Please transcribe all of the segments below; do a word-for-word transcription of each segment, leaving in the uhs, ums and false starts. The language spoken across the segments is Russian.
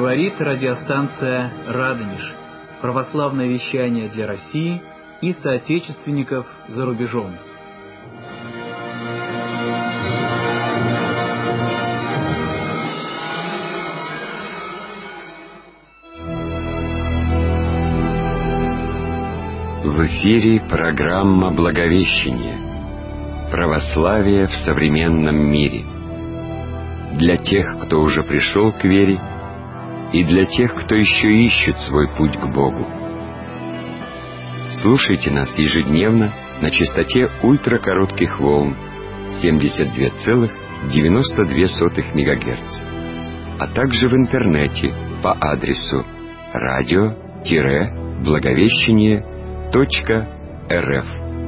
Говорит радиостанция «Радонеж». Православное вещание для России и соотечественников за рубежом. В эфире программа «Благовещение. Православие в современном мире». Для тех, кто уже пришел к вере, и для тех, кто еще ищет свой путь к Богу. Слушайте нас ежедневно на частоте ультракоротких волн семьдесят два целых девяносто две сотых мегагерца, а также в интернете по адресу радио-благовещение точка эр эф.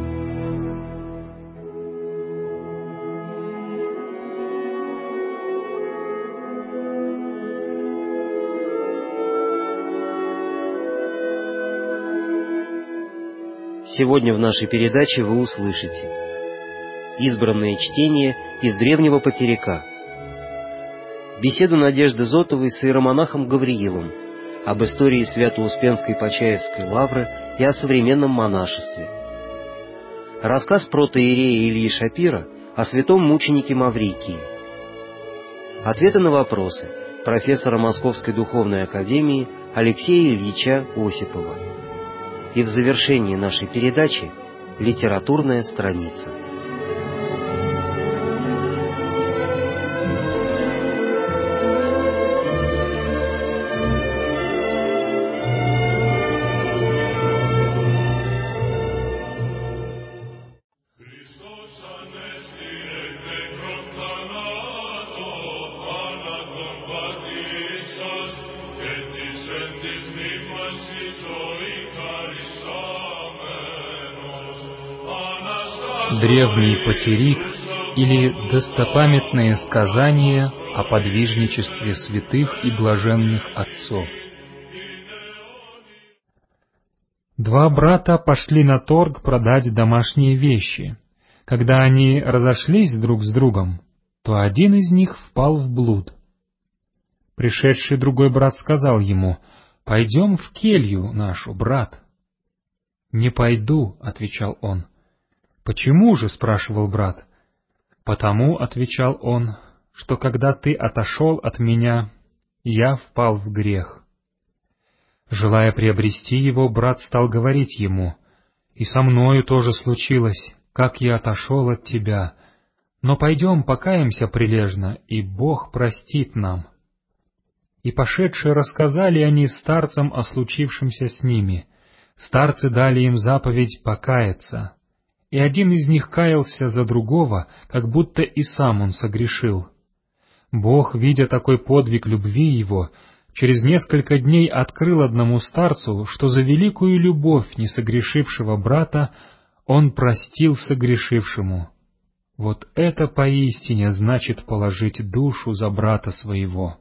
Сегодня в нашей передаче вы услышите избранное чтение из древнего потеряка, беседу Надежды Зотовой с иеромонахом Гавриилом об истории Свято-Успенской Почаевской лавры и о современном монашестве, рассказ протоиерея Ильи Шапира о святом мученике Маврикии, ответы на вопросы профессора Московской Духовной Академии Алексея Ильича Осипова. И в завершении нашей передачи литературная страница. Древний потерик или достопамятные сказания о подвижничестве святых и блаженных отцов. Два брата пошли на торг продать домашние вещи. Когда они разошлись друг с другом, то один из них впал в блуд. Пришедший другой брат сказал ему: «Пойдем в келью нашу, брат». «Не пойду», — отвечал он. «Почему же?» — спрашивал брат. «Потому», — отвечал он, — «что когда ты отошел от меня, я впал в грех». Желая приобрести его, брат стал говорить ему: «И со мною тоже случилось, как я отошел от тебя. Но пойдем покаемся прилежно, и Бог простит нам». И пошедшие рассказали они старцам о случившемся с ними. Старцы дали им заповедь покаяться. И один из них каялся за другого, как будто и сам он согрешил. Бог, видя такой подвиг любви его, через несколько дней открыл одному старцу, что за великую любовь несогрешившего брата он простил согрешившему. Вот это поистине значит положить душу за брата своего.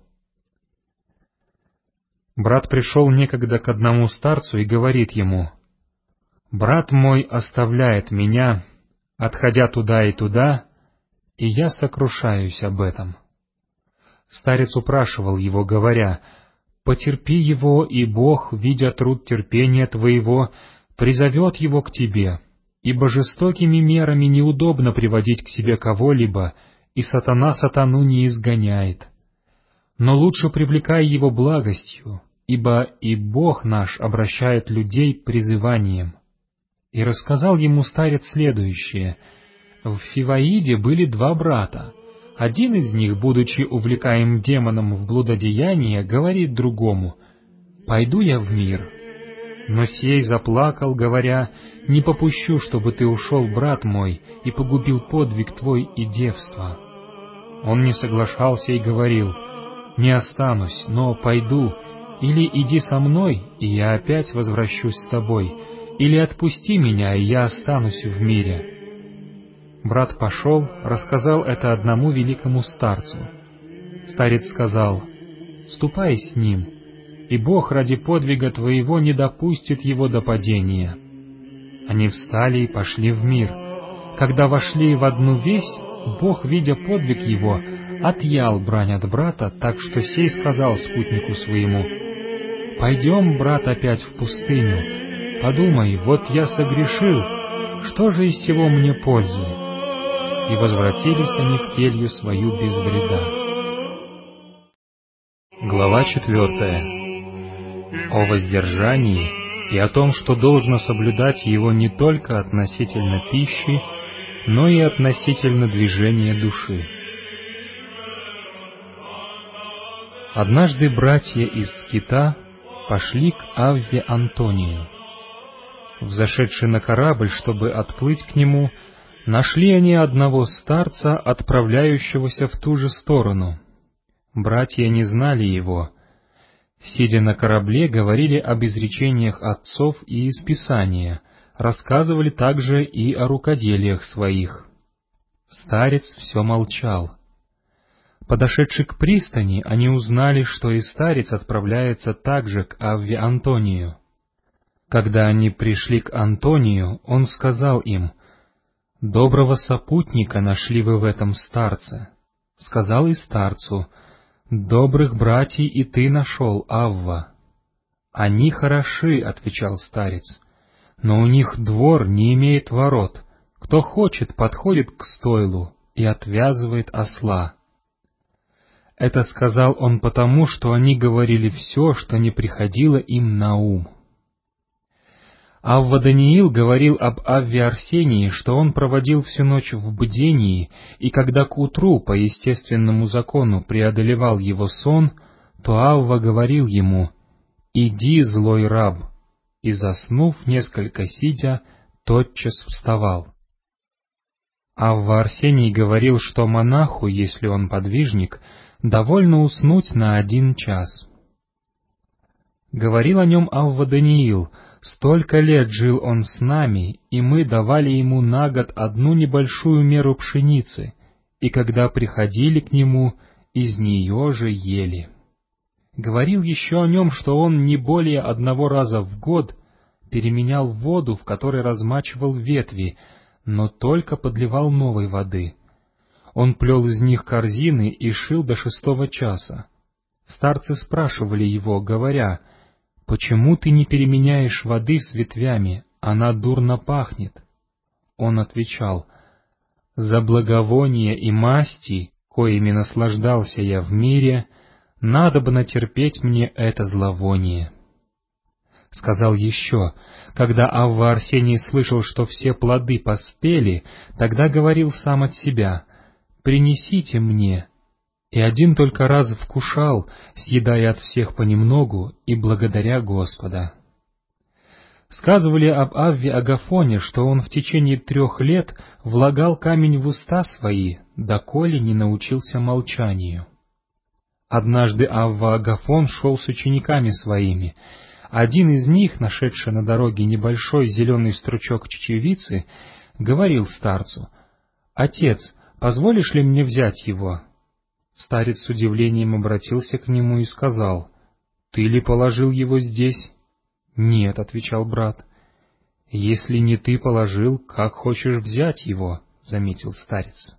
Брат пришел некогда к одному старцу и говорит ему: «Брат мой оставляет меня, отходя туда и туда, и я сокрушаюсь об этом». Старец упрашивал его, говоря: «Потерпи его, и Бог, видя труд терпения твоего, призовет его к тебе, ибо жестокими мерами неудобно приводить к себе кого-либо, и сатана сатану не изгоняет. Но лучше привлекай его благостью, ибо и Бог наш обращает людей призыванием». И рассказал ему старец следующее: в Фиваиде были два брата. Один из них, будучи увлекаем демоном в блудодеяние, говорит другому: «Пойду я в мир». Но сей заплакал, говоря: «Не попущу, чтобы ты ушел, брат мой, и погубил подвиг твой и девство». Он не соглашался и говорил: «Не останусь, но пойду, или иди со мной, и я опять возвращусь с тобой, или отпусти меня, и я останусь в мире». Брат пошел, рассказал это одному великому старцу. Старец сказал: «Ступай с ним, и Бог ради подвига твоего не допустит его до падения». Они встали и пошли в мир. Когда вошли в одну весь, Бог, видя подвиг его, отъял брань от брата, так что сей сказал спутнику своему: «Пойдем, брат, опять в пустыню. Подумай, вот я согрешил, что же из сего мне пользы?» И возвратились они в келью свою без вреда. Глава четвертая. О воздержании и о том, что должно соблюдать его не только относительно пищи, но и относительно движения души. Однажды братья из Скита пошли к Авве Антонию. Взошедши на корабль, чтобы отплыть к нему, нашли они одного старца, отправляющегося в ту же сторону. Братья не знали его. Сидя на корабле, говорили об изречениях отцов и из Писания, рассказывали также и о рукоделиях своих. Старец все молчал. Подошедши к пристани, они узнали, что и старец отправляется также к Авве Антонию. Когда они пришли к Антонию, он сказал им: «Доброго сопутника нашли вы в этом старце». Сказал и старцу: «Добрых братьей и ты нашел, Авва». «Они хороши», — отвечал старец, — «но у них двор не имеет ворот. Кто хочет, подходит к стойлу и отвязывает осла». Это сказал он потому, что они говорили все, что не приходило им на ум. Авва Даниил говорил об Авве Арсении, что он проводил всю ночь в бдении, и когда к утру по естественному закону преодолевал его сон, то Авва говорил ему: «Иди, злой раб», и, заснув несколько сидя, тотчас вставал. Авва Арсений говорил, что монаху, если он подвижник, довольно уснуть на один час. Говорил о нем Авва Даниил: «Столько лет жил он с нами, и мы давали ему на год одну небольшую меру пшеницы, и когда приходили к нему, из нее же ели». Говорил еще о нем, что он не более одного раза в год переменял воду, в которой размачивал ветви, но только подливал новой воды. Он плел из них корзины и шил до шестого часа. Старцы спрашивали его, говоря: «Почему ты не переменяешь воды с ветвями? Она дурно пахнет». Он отвечал: «За благовония и масти, коими наслаждался я в мире, надобно терпеть мне это зловоние». Сказал еще: когда Авва Арсений слышал, что все плоды поспели, тогда говорил сам от себя: «Принесите мне». И один только раз вкушал, съедая от всех понемногу и благодаря Господа. Сказывали об Авве Агафоне, что он в течение трех лет влагал камень в уста свои, доколе не научился молчанию. Однажды Авва Агафон шел с учениками своими. Один из них, нашедший на дороге небольшой зеленый стручок чечевицы, говорил старцу: «Отец, позволишь ли мне взять его?» Старец с удивлением обратился к нему и сказал: «Ты ли положил его здесь?» «Нет», — отвечал брат. «Если не ты положил, как хочешь взять его?» — заметил старец.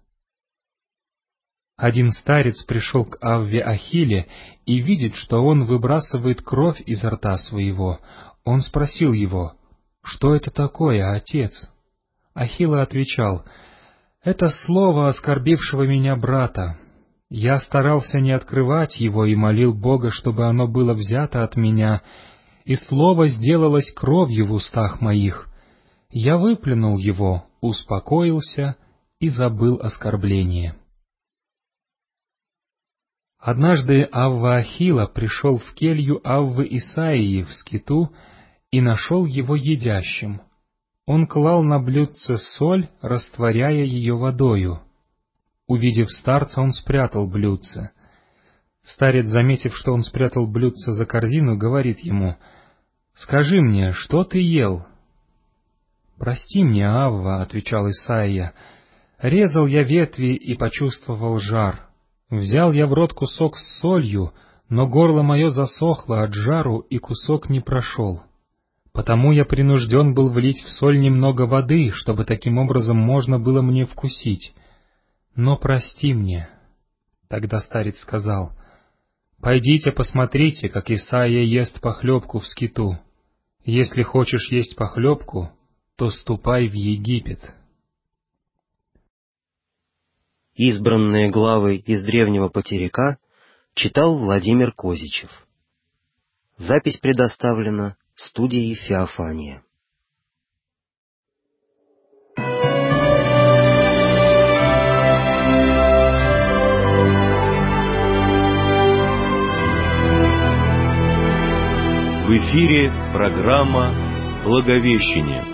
Один старец пришел к Авве Ахилле и видит, что он выбрасывает кровь изо рта своего. Он спросил его: «Что это такое, отец?» Ахилла отвечал: «Это слово оскорбившего меня брата. Я старался не открывать его и молил Бога, чтобы оно было взято от меня, и слово сделалось кровью в устах моих. Я выплюнул его, успокоился и забыл оскорбление». Однажды Авва Ахилла пришел в келью Аввы Исаии в Скиту и нашел его едящим. Он клал на блюдце соль, растворяя ее водою. Увидев старца, он спрятал блюдце. Старец, заметив, что он спрятал блюдце за корзину, говорит ему: «Скажи мне, что ты ел?» «Прости мне, Авва», — отвечал Исаия, — «резал я ветви и почувствовал жар. Взял я в рот кусок с солью, но горло мое засохло от жару, и кусок не прошел. Потому я принужден был влить в соль немного воды, чтобы таким образом можно было мне вкусить. Но прости мне». Тогда старец сказал: «Пойдите посмотрите, как Исаия ест похлебку в скиту. Если хочешь есть похлебку, то ступай в Египет». Избранные главы из древнего потеряка читал Владимир Козичев. Запись предоставлена студией «Феофания». В эфире программа «Благовещение».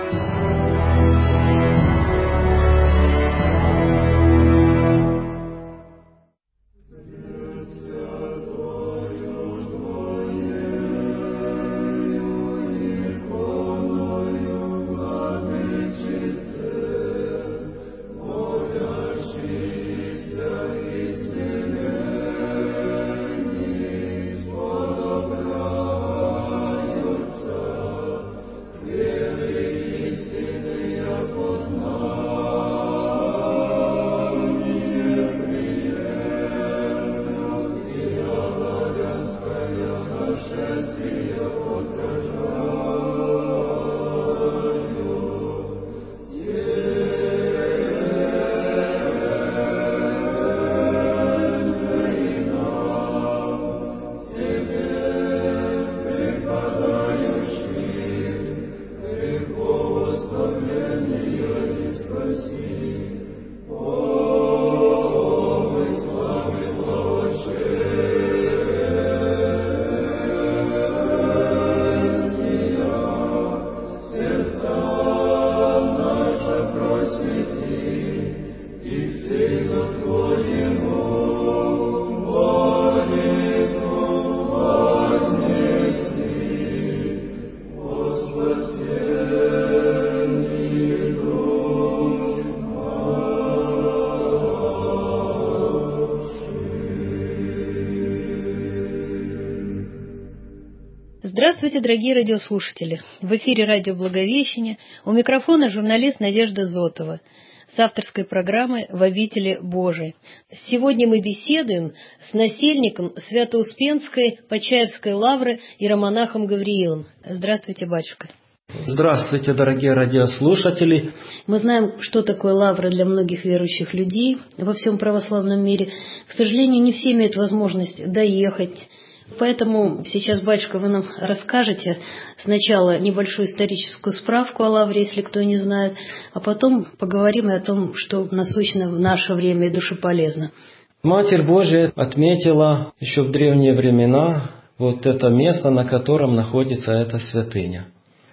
Здравствуйте, дорогие радиослушатели! В эфире радио «Благовещение», у микрофона журналист Надежда Зотова с авторской программы «В обители Божией». Сегодня мы беседуем с насельником Свято-Успенской Почаевской лавры иеромонахом Гавриилом. Здравствуйте, батюшка! Здравствуйте, дорогие радиослушатели! Мы знаем, что такое лавра для многих верующих людей во всем православном мире. К сожалению, не все имеют возможность доехать. Поэтому сейчас, батюшка, вы нам расскажете сначала небольшую историческую справку о лавре, если кто не знает, а потом поговорим и о том, что насущно в наше время и душеполезно. Матерь Божия отметила еще в древние времена вот это место, на котором находится эта святыня.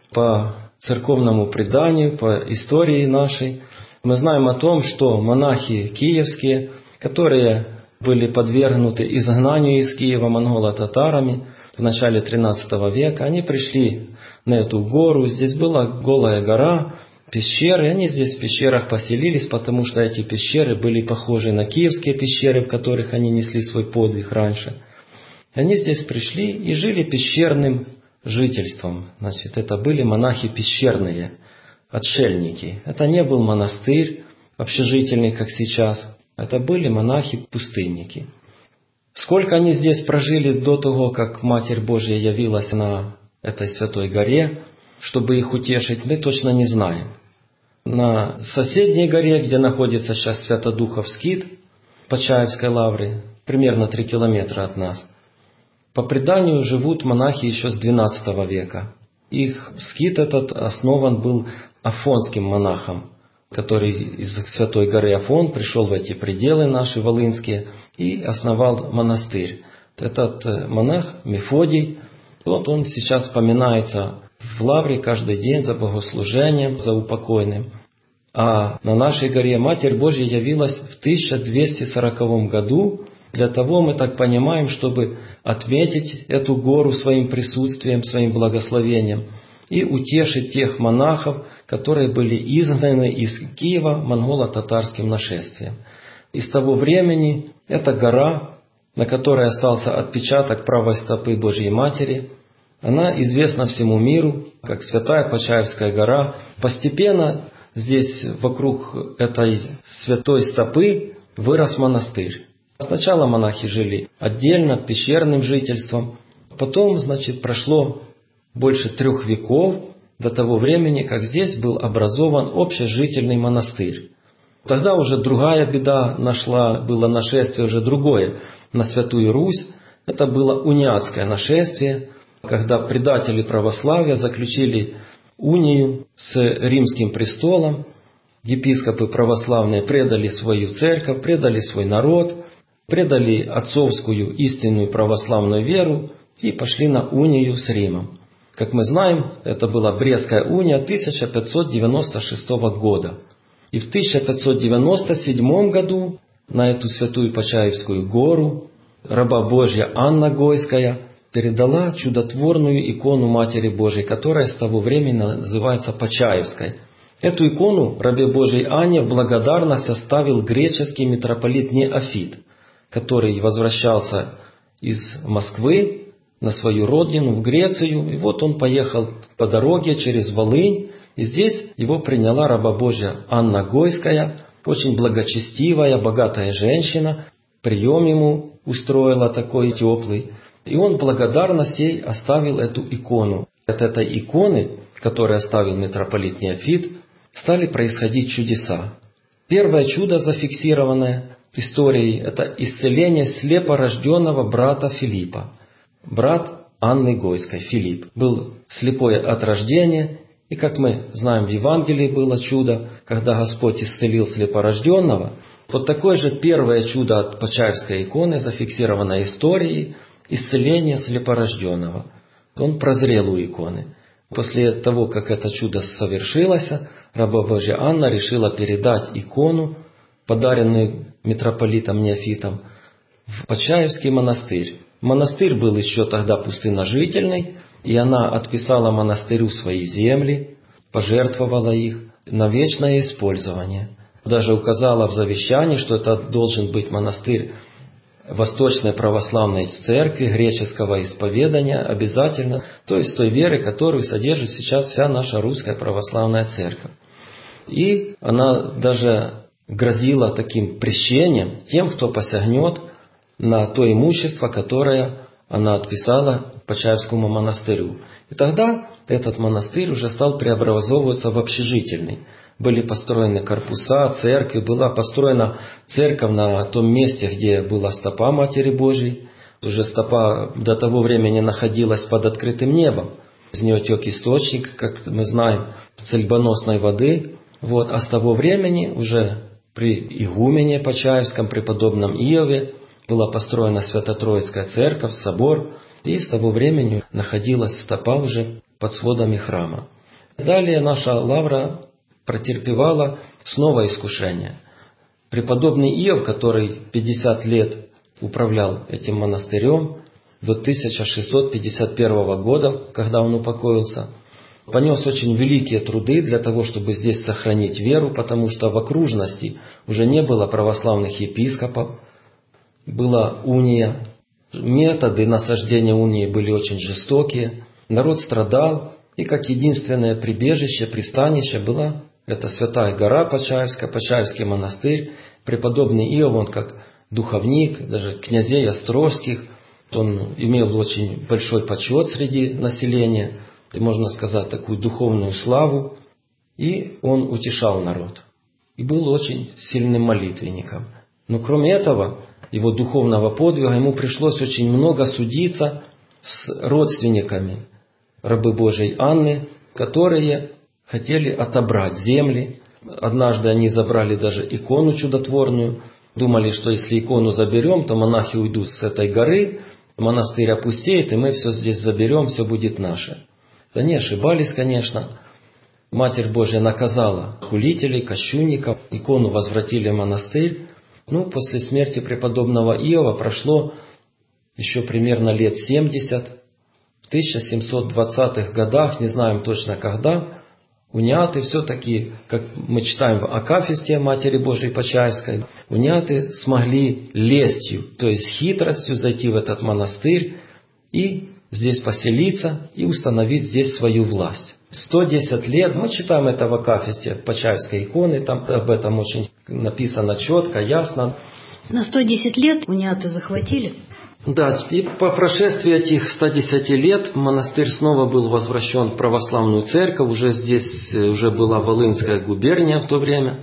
По церковному преданию, по истории нашей, мы знаем о том, что монахи киевские, которые были подвергнуты изгнанию из Киева монголо-татарами в начале тринадцатого века. Они пришли на эту гору, здесь была голая гора, пещеры, они здесь в пещерах поселились, потому что эти пещеры были похожи на киевские пещеры, в которых они несли свой подвиг раньше. Они здесь пришли и жили пещерным жительством. Значит, это были монахи пещерные, отшельники. Это не был монастырь общежительный, как сейчас. Это были монахи-пустынники. Сколько они здесь прожили до того, как Матерь Божья явилась на этой святой горе, чтобы их утешить, мы точно не знаем. На соседней горе, где находится сейчас Свято-Духов скит, Почаевской лавры, примерно три километра от нас, по преданию живут монахи еще с двенадцатого века. Их скит этот основан был афонским монахом, который из Святой горы Афон пришел в эти пределы наши волынские и основал монастырь. Этот монах Мефодий, вот он сейчас вспоминается в лавре каждый день за богослужением, за упокойным. А на нашей горе Матерь Божья явилась в тысяча двести сороковом году, для того, мы так понимаем, чтобы отметить эту гору своим присутствием, своим благословением, и утешить тех монахов, которые были изгнаны из Киева монголо-татарским нашествием. И с того времени эта гора, на которой остался отпечаток правой стопы Божьей Матери, она известна всему миру, как Святая Почаевская гора. Постепенно здесь, вокруг этой святой стопы, вырос монастырь. Сначала монахи жили отдельно, пещерным жительством. Потом, значит, прошло больше трех веков до того времени, как здесь был образован общежительный монастырь. Тогда уже другая беда нашла, было нашествие уже другое на Святую Русь. Это было униатское нашествие, когда предатели православия заключили унию с римским престолом. Епископы православные предали свою церковь, предали свой народ, предали отцовскую истинную православную веру и пошли на унию с Римом. Как мы знаем, это была Брестская уния тысяча пятьсот девяносто шестого года. И в тысяча пятьсот девяносто седьмом году на эту святую Почаевскую гору раба Божья Анна Гойская передала чудотворную икону Матери Божией, которая с того времени называется Почаевской. Эту икону рабе Божьей Анне в благодарность оставил греческий митрополит Неофит, который возвращался из Москвы на свою родину, в Грецию. И вот он поехал по дороге через Волынь, и здесь его приняла раба Божья Анна Гойская, очень благочестивая, богатая женщина. Прием ему устроила такой теплый. И он в благодарность ей оставил эту икону. От этой иконы, которую оставил митрополит Неофит, стали происходить чудеса. Первое чудо, зафиксированное историей, это исцеление слепорожденного брата Филиппа. Брат Анны Гойской, Филипп, был слепой от рождения. И как мы знаем, в Евангелии было чудо, когда Господь исцелил слепорожденного. Вот такое же первое чудо от Почаевской иконы, зафиксированное историей, исцеление слепорожденного. Он прозрел у иконы. После того, как это чудо совершилось, раба Божья Анна решила передать икону, подаренную митрополитом Неофитом, в Почаевский монастырь. Монастырь был еще тогда пустынножительный, и она отписала монастырю свои земли, пожертвовала их на вечное использование. Даже указала в завещании, что это должен быть монастырь Восточной Православной Церкви, греческого исповедания обязательно, то есть той веры, которую содержит сейчас вся наша Русская Православная Церковь. И она даже грозила таким прещением тем, кто посягнет на то имущество, которое она отписала Почаевскому монастырю. И тогда этот монастырь уже стал преобразовываться в общежительный. Были построены корпуса, церкви, была построена церковь на том месте, где была стопа Матери Божией. Уже стопа до того времени находилась под открытым небом. Из нее тек источник, как мы знаем, цельбоносной воды. Вот. А с того времени уже при игумене Почаевском, преподобном Иове, была построена Свято-Троицкая церковь, собор. И с того времени находилась стопа уже под сводами храма. Далее наша лавра претерпевала снова искушение. Преподобный Иов, который пятьдесят лет управлял этим монастырем, до тысяча шестьсот пятьдесят первого года, когда он упокоился, понес очень великие труды для того, чтобы здесь сохранить веру, потому что в окружности уже не было православных епископов, была уния, методы насаждения унии были очень жестокие, народ страдал, и как единственное прибежище, пристанище была это Святая гора Почаевская, Почаевский монастырь. Преподобный Иов, он как духовник, даже князей острожских, он имел очень большой почет среди населения, и, можно сказать, такую духовную славу, и он утешал народ. И был очень сильным молитвенником. Но кроме этого, его духовного подвига, ему пришлось очень много судиться с родственниками рабы Божией Анны, которые хотели отобрать земли. Однажды они забрали даже икону чудотворную. Думали, что если икону заберем, то монахи уйдут с этой горы, монастырь опустеет, и мы все здесь заберем, все будет наше. Они ошибались, конечно. Матерь Божья наказала хулителей, кощунников, икону возвратили в монастырь. Ну, после смерти преподобного Иова прошло еще примерно лет семьдесят. В тысяча семьсот двадцатых годах, не знаем точно когда, униаты все-таки, как мы читаем в Акафисте Матери Божией Почаевской, униаты смогли лестью, то есть хитростью зайти в этот монастырь и здесь поселиться и установить здесь свою власть. сто десять лет, мы читаем это в Акафисте, в Почаевской иконе, там об этом очень написано четко, ясно. На сто десять лет униаты захватили? Да, и по прошествии этих ста десяти лет монастырь снова был возвращен в православную церковь. Уже здесь уже была Волынская губерния в то время.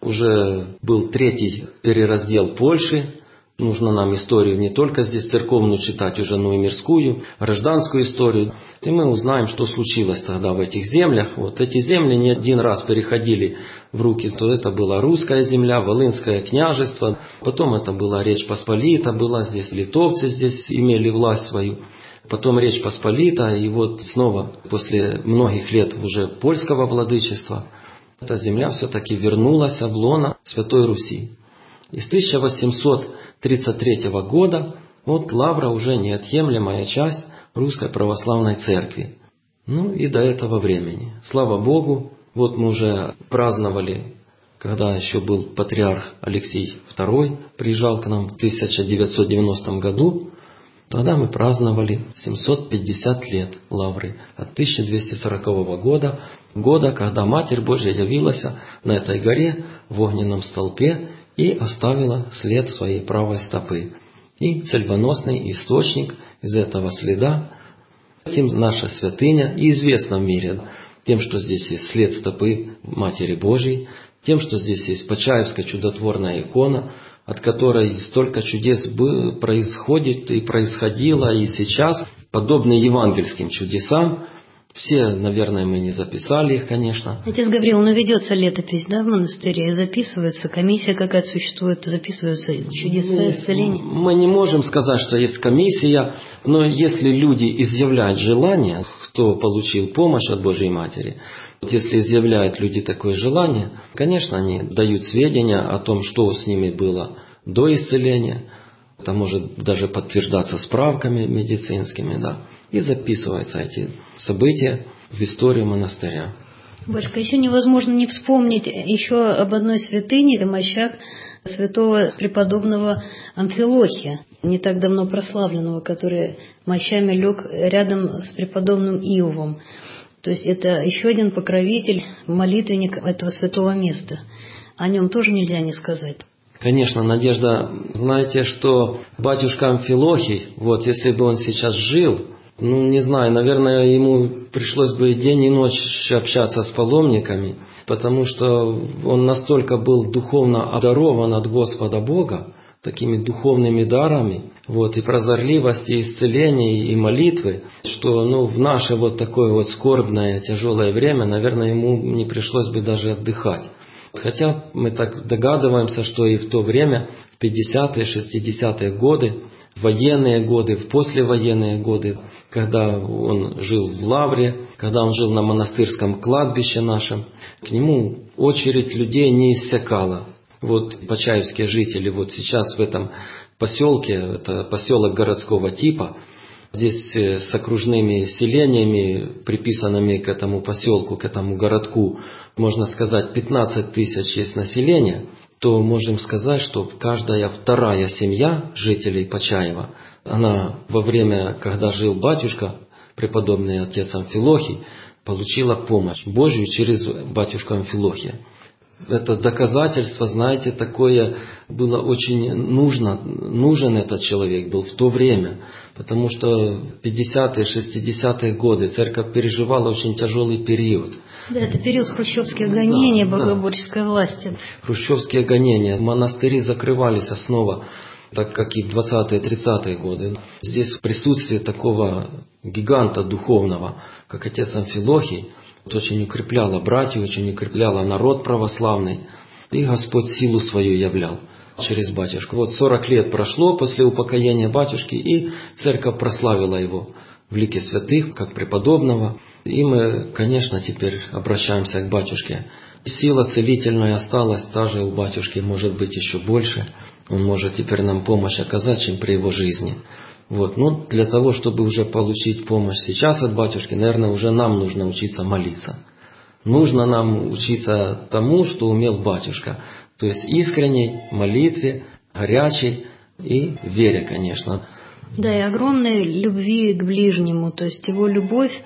Уже был третий перераздел Польши. Нужно нам историю не только здесь церковную читать уже, но и мирскую, гражданскую историю. И мы узнаем, что случилось тогда в этих землях. Вот эти земли не один раз переходили в руки. То это была русская земля, Волынское княжество. Потом это была Речь Посполита, была здесь литовцы, здесь имели власть свою. Потом Речь Посполита, и вот снова после многих лет уже польского владычества эта земля все-таки вернулась в лоно Святой Руси. И с тысяча восемьсот тридцать третьего года вот Лавра уже неотъемлемая часть Русской Православной Церкви. Ну и до этого времени. Слава Богу, вот мы уже праздновали, когда еще был патриарх Алексий второй, приезжал к нам в тысяча девятьсот девяностом году, тогда мы праздновали семьсот пятьдесят лет Лавры от тысяча двести сорокового года, года, когда Матерь Божья явилась на этой горе в огненном столпе и оставила след своей правой стопы. И цельбоносный источник из этого следа, тем наша святыня и известна в мире, тем, что здесь есть след стопы Матери Божьей, тем, что здесь есть Почаевская чудотворная икона, от которой столько чудес происходит и происходило, и сейчас, подобные евангельским чудесам. Все, наверное, мы не записали их, конечно. Отец Гавриил, но ведется летопись, да, в монастыре, записывается, комиссия какая-то существует, записываются чудеса, исцеления? Мы не можем сказать, что есть комиссия, но если люди изъявляют желание, кто получил помощь от Божьей Матери, вот если изъявляют люди такое желание, конечно, они дают сведения о том, что с ними было до исцеления, это может даже подтверждаться справками медицинскими, да. И записываются эти события в историю монастыря. Батюшка, еще невозможно не вспомнить еще об одной святыне, мощах святого преподобного Амфилохия, не так давно прославленного, который мощами лег рядом с преподобным Иовом. То есть это еще один покровитель, молитвенник этого святого места. О нем тоже нельзя не сказать. Конечно, Надежда, знаете, что батюшка Амфилохий, вот если бы он сейчас жил, ну, не знаю, наверное, ему пришлось бы день и ночь общаться с паломниками, потому что он настолько был духовно обдарован от Господа Бога, такими духовными дарами, вот, и прозорливости, и исцеления, и молитвы, что, ну, в наше вот такое вот скорбное, тяжелое время, наверное, ему не пришлось бы даже отдыхать. Хотя мы так догадываемся, что и в то время, в пятидесятые, шестидесятые годы, военные годы, в послевоенные годы, когда он жил в Лавре, когда он жил на монастырском кладбище нашем, к нему очередь людей не иссякала. Вот почаевские жители вот сейчас в этом поселке, это поселок городского типа, здесь с окружными селениями, приписанными к этому поселку, к этому городку, можно сказать, пятнадцать тысяч есть население, то можем сказать, что каждая вторая семья жителей Почаева, она во время, когда жил батюшка, преподобный отец Амфилохий, получила помощь Божью через батюшку Амфилохия. Это доказательство, знаете, такое было очень нужно, нужен этот человек был в то время, потому что в пятидесятые, шестидесятые годы церковь переживала очень тяжелый период. Да, это период хрущевских гонений, да, богоборческой да. власти. Хрущевские гонения, монастыри закрывались снова, так как и в двадцатые-тридцатые годы. Здесь в присутствии такого гиганта духовного, как отец Амфилохий, очень укрепляло братьев, очень укрепляло народ православный. И Господь силу свою являл через батюшку. Вот сорок лет прошло после упокоения батюшки, и церковь прославила его в лике святых, как преподобного. И мы, конечно, теперь обращаемся к батюшке. Сила целительная осталась, та же у батюшки, может быть, еще больше. Он может теперь нам помощь оказать, чем при его жизни. Вот. Но для того, чтобы уже получить помощь сейчас от батюшки, наверное, уже нам нужно учиться молиться. Нужно нам учиться тому, что умел батюшка. То есть искренней молитве, горячей и вере, конечно. Да, и огромной любви к ближнему. То есть его любовь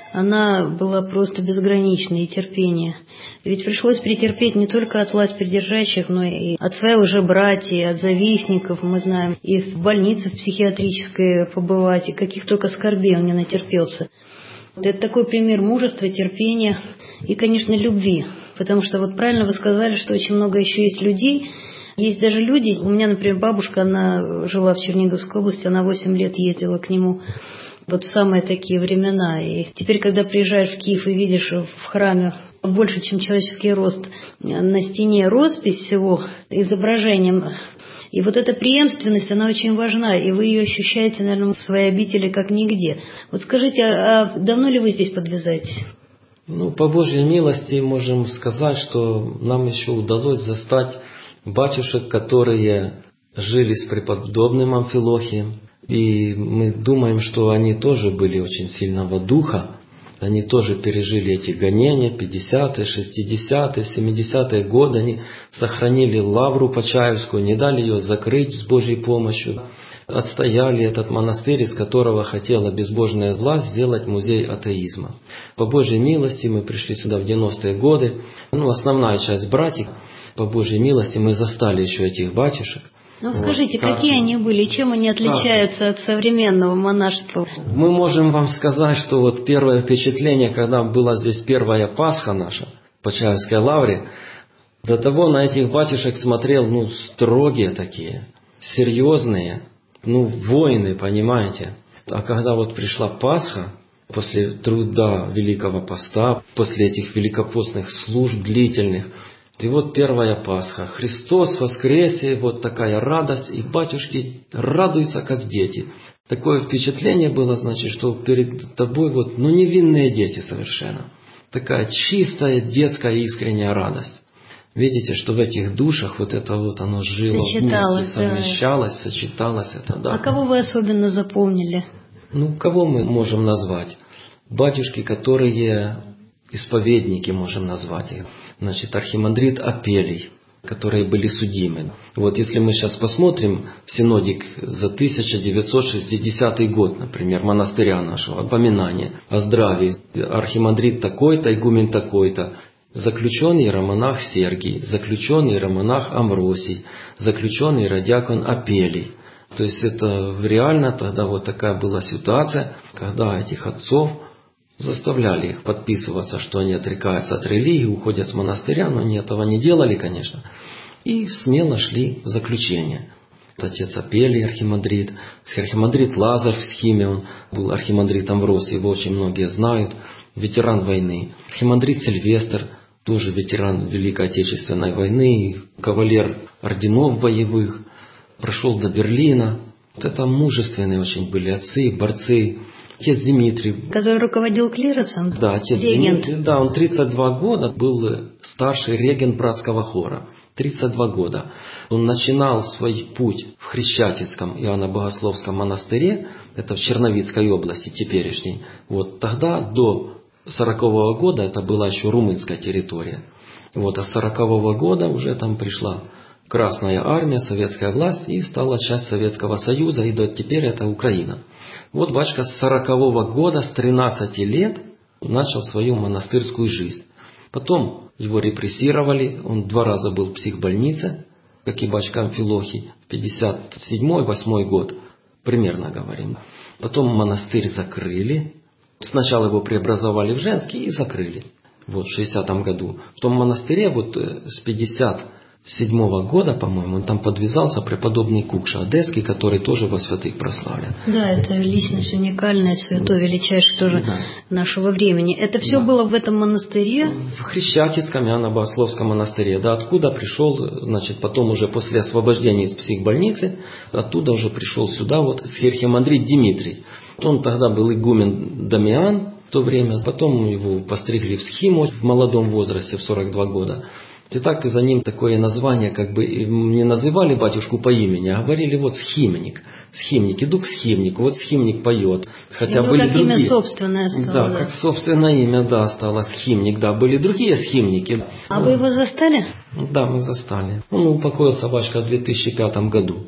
она была просто безграничной, и терпение. Ведь пришлось претерпеть не только от власть придержащих, но и от своих уже братьев, от завистников, мы знаем, и в больнице в психиатрической побывать, и каких только скорбей он не натерпелся. Это такой пример мужества, терпения и, конечно, любви. Потому что вот правильно вы сказали, что очень много еще есть людей. Есть даже люди, у меня, например, бабушка, она жила в Черниговской области, она восемь лет ездила к нему вот в самые такие времена. И теперь, когда приезжаешь в Киев и видишь в храме больше, чем человеческий рост, на стене роспись с его изображением, и вот эта преемственность, она очень важна, и вы ее ощущаете, наверное, в своей обители как нигде. Вот скажите, а давно ли вы здесь подвязаетесь? Ну, по Божьей милости можем сказать, что нам еще удалось застать батюшек, которые жили с преподобным Амфилохием. И мы думаем, что они тоже были очень сильного духа. Они тоже пережили эти гонения, пятидесятые, шестидесятые, семидесятые годы. Они сохранили лавру Почаевскую, не дали ее закрыть с Божьей помощью. Отстояли этот монастырь, из которого хотела безбожная власть сделать музей атеизма. По Божьей милости мы пришли сюда в девяностые годы. Ну, основная часть братьев, по Божьей милости, мы застали еще этих батюшек. Ну, скажите, вот, какие они были, чем они отличаются да. от современного монашества? Мы можем вам сказать, что вот первое впечатление, когда была здесь первая Пасха наша, в Почаевской лавре, до того на этих батюшек смотрел, ну, строгие такие, серьезные, ну, воины, понимаете. А когда вот пришла Пасха, после труда Великого Поста, после этих великопостных служб длительных, и вот первая Пасха. Христос воскресе, вот такая радость, и батюшки радуются, как дети. Такое впечатление было, значит, что перед тобой вот, ну, невинные дети совершенно. Такая чистая, детская, искренняя радость. Видите, что в этих душах вот это вот оно жило вместе, совмещалось, да. сочеталось. Это, да. А кого вы особенно запомнили? Ну, кого мы можем назвать? Батюшки, которые исповедники, можем назвать их. Значит, архимандрит Апелий, которые были судимы. Вот если мы сейчас посмотрим в синодик за тысяча девятьсот шестидесятый год, например, монастыря нашего, упоминание о здравии, архимандрит такой-то, игумен такой-то, заключенный иеромонах Сергий, заключенный иеромонах Амвросий, заключенный иеродиакон Апелий. То есть это реально тогда вот такая была ситуация, когда этих отцов заставляли их подписываться, что они отрекаются от религии, уходят с монастыря, но они этого не делали, конечно. И смело шли в заключение. Отец Апелий, архимандрит, архимандрит Лазарь в Схиме, он был архимандрит Амвросий, его очень многие знают, ветеран войны. Архимандрит Сильвестр, тоже ветеран Великой Отечественной войны, кавалер орденов боевых, прошел до Берлина. Вот это мужественные очень были отцы, борцы. Отец Дмитрий. Который руководил клиросом? Да, отец регент. Дмитрий. Да, он тридцать два года был старший регент братского хора. тридцать два года. Он начинал свой путь в Хрещатицком Иоанно-Богословском монастыре, это в Черновицкой области теперешней. Вот тогда до сорокового года это была еще румынская территория. Вот, а с сорокового года уже там пришла Красная армия, советская власть, и стала часть Советского Союза, и до теперь это Украина. Вот батюшка с сорокового года, с тринадцати лет, начал свою монастырскую жизнь. Потом его репрессировали, он два раза был в психбольнице, как и батюшка Амфилохий, в пятьдесят седьмой — восьмой год, примерно говорим. Потом монастырь закрыли, сначала его преобразовали в женский и закрыли, вот в шестидесятом году. В том монастыре вот с пятьдесят седьмого года, по-моему, он там подвязался преподобный Кукша Одесский, который тоже во святых прославлен. Да, это личность уникальная, святой, величайший тоже да. нашего времени. Это все да. было в этом монастыре? В Хрещатицком Иоанно-Богословском монастыре. Да, откуда пришел, значит, потом уже после освобождения из психбольницы, оттуда уже пришел сюда вот архимандрит Дмитрий. Он тогда был игумен Дамиан в то время, потом его постригли в схиму в молодом возрасте, в сорок два года. И так за ним такое название, как бы не называли батюшку по имени, а говорили вот схимник. Схимник, иду к схимнику, вот схимник поет. Хотя ну, были как другие. Имя собственное стало. Да, да, как собственное имя, да, стало схимник, да, были другие схимники. А ну, вы его застали? Да, мы застали. Он упокоился батюшка в две тысячи пятом году.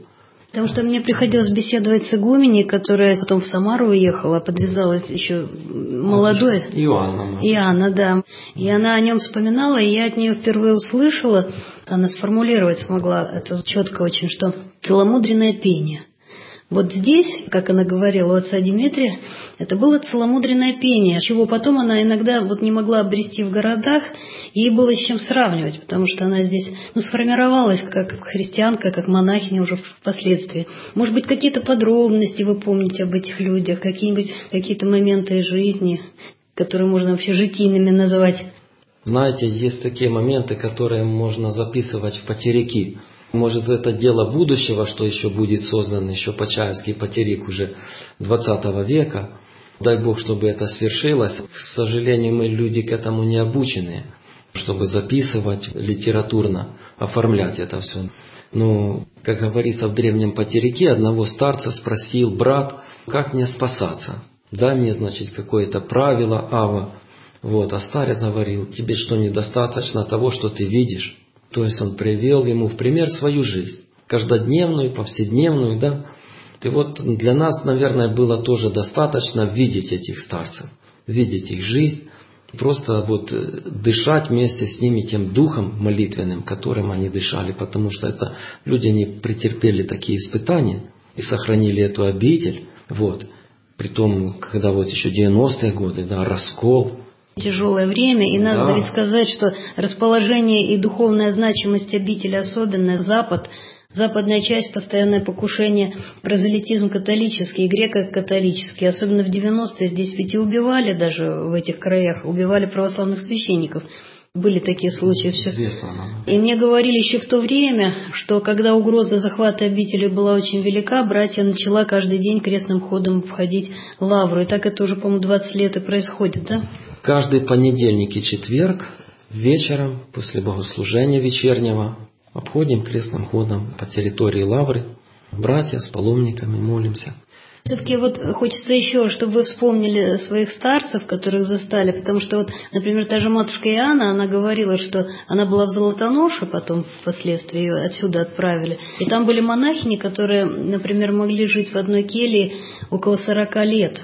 Потому что мне приходилось беседовать с игуменей, которая потом в Самару уехала, подвязалась еще молодой. Иоанна. Иоанна, да. И она о нем вспоминала, и я от нее впервые услышала, она сформулировать смогла это четко очень, что целомудренное пение. Вот здесь, как она говорила у отца Дмитрия, это было целомудренное пение, чего потом она иногда вот не могла обрести в городах, ей было с чем сравнивать, потому что она здесь ну, сформировалась как христианка, как монахиня уже впоследствии. Может быть, какие-то подробности вы помните об этих людях, какие-нибудь какие-то моменты из жизни, которые можно вообще житийными назвать? Знаете, есть такие моменты, которые можно записывать в потеряки. Может, это дело будущего, что еще будет создан еще Почаевский потерик уже двадцатого века. Дай Бог, чтобы это свершилось. К сожалению, мы люди к этому не обучены, чтобы записывать литературно, оформлять это все. Но, как говорится в древнем потерике, одного старца спросил брат, как мне спасаться? Дай мне, значит, какое-то правило, ава. Вот, а старец говорил, тебе что, недостаточно того, что ты видишь? То есть он привел ему в пример свою жизнь, каждодневную, повседневную, да. И вот для нас, наверное, было тоже достаточно видеть этих старцев, видеть их жизнь, просто вот дышать вместе с ними тем духом молитвенным, которым они дышали, потому что это люди, они претерпели такие испытания и сохранили эту обитель, вот. Притом, когда вот еще девяностые годы, да, раскол. Тяжелое время, и надо Да. ведь сказать, что расположение и духовная значимость обители особенная. Запад, западная часть, постоянное покушение, прозелитизм католический, греко-католический, особенно в девяностые, здесь ведь и убивали даже в этих краях, убивали православных священников. Были такие случаи. Все. Известно нам. И мне говорили еще в то время, что когда угроза захвата обители была очень велика, братья начала каждый день крестным ходом обходить лавру. И так это уже, по-моему, двадцать лет и происходит, да? Каждый понедельник и четверг вечером после богослужения вечернего обходим крестным ходом по территории лавры. Братья с паломниками молимся. Все-таки вот хочется еще, чтобы вы вспомнили своих старцев, которых застали, потому что вот, например, та же матушка Иоанна, она говорила, что она была в Золотоноше, потом впоследствии ее отсюда отправили, и там были монахини, которые, например, могли жить в одной келье около сорока лет.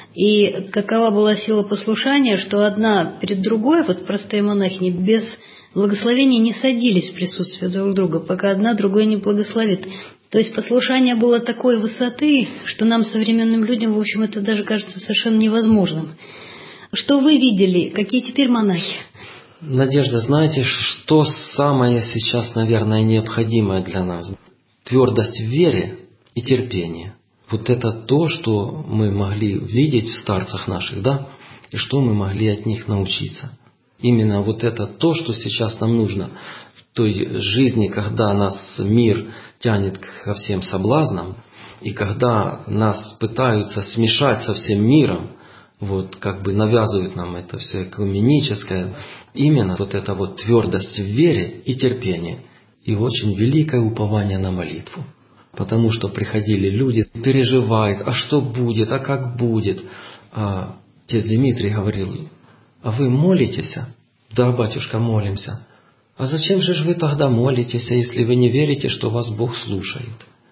И какова была сила послушания, что одна перед другой, вот простые монахини, без благословения не садились в присутствии друг друга, пока одна другой не благословит. То есть послушание было такой высоты, что нам, современным людям, в общем, это даже кажется совершенно невозможным. Что вы видели? Какие теперь монахи? Надежда, знаете, что самое сейчас, наверное, необходимое для нас? Твердость в вере и терпение. Вот это то, что мы могли видеть в старцах наших, да, и что мы могли от них научиться. Именно вот это то, что сейчас нам нужно в той жизни, когда нас мир тянет ко всем соблазнам, и когда нас пытаются смешать со всем миром, вот как бы навязывают нам это все экуменическое, именно вот эта вот твердость в вере и терпение, и очень великое упование на молитву. Потому что приходили люди, переживают, а что будет, а как будет. А отец Дмитрий говорил, а вы молитесь? Да, батюшка, молимся. А зачем же вы тогда молитесь, если вы не верите, что вас Бог слушает?